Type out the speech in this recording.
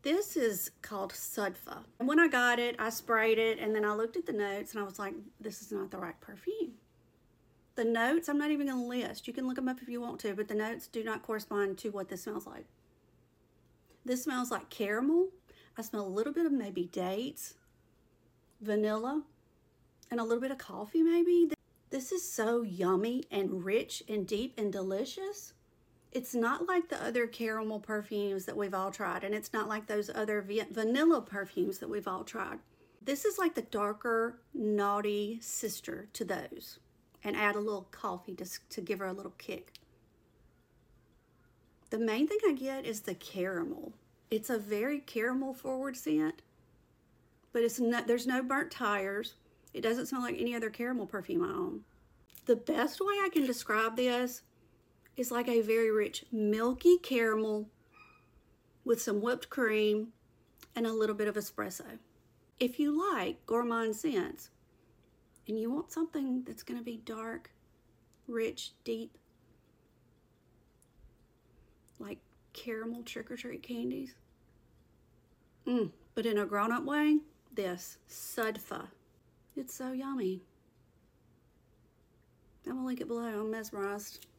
This is called Sudfa. And when I got it, I sprayed it, and then I looked at the notes, and I was like, this is not the right perfume. The notes, I'm not even going to list. You can look them up if you want to, but the notes do not correspond to what this smells like. This smells like caramel. I smell a little bit of maybe dates, vanilla, and a little bit of coffee maybe. This is so yummy and rich and deep and delicious. It's not like the other caramel perfumes that we've all tried, and it's not like those other vanilla perfumes that we've all tried. This is like the darker, naughty sister to those, and add a little coffee to give her a little kick. The main thing I get is the caramel. It's a very caramel forward scent, but there's no burnt tires. It doesn't smell like any other caramel perfume I own. The best way I can describe this is like a very rich milky caramel with some whipped cream and a little bit of espresso. If you like gourmand scents and you want something that's going to be dark, rich, deep, like caramel trick-or-treat candies, but in a grown-up way, this Sudfa. It's so yummy. I'm gonna link it below. I'm mesmerized.